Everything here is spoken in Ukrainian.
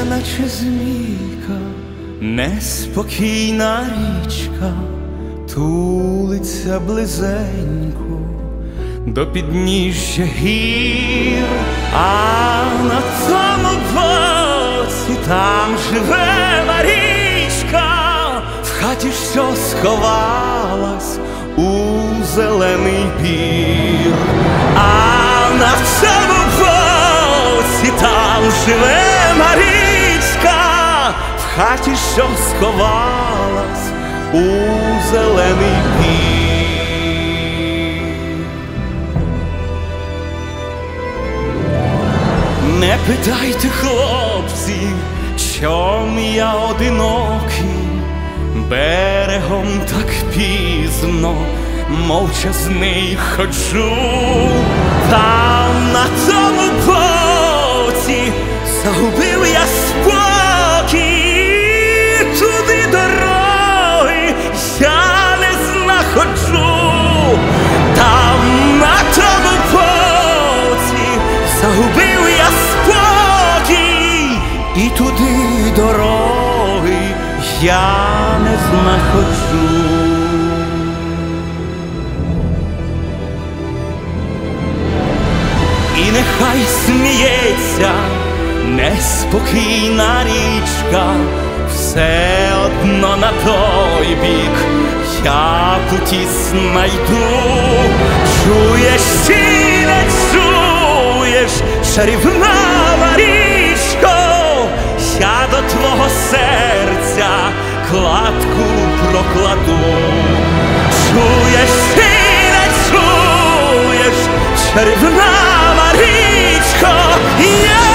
наче змійка, неспокійна річка тулиться близенько до підніжжя гір, а на тому боці там живе Марічка, в хаті, що сховалась у зелений бір, а на цьому боці там живе Марічка, в хаті, що сховалась у зелений бір. Не питайте, хлопці, чом я одинокий, берегом так пізно, мовчазний ходжу. Там на тому боці загубив я спокій, туди дороги я не знаходжу. Там на тому боці загубив я спокій, і туди дороги я не знаходжу. І нехай сміється неспокійна річка, все одно на той бік я путі знайду. Чуєш чи не чуєш, чарівна Марічко, я до твого серця кладку прокладу. Чуєш чи не чуєш, чарівна Марічко, я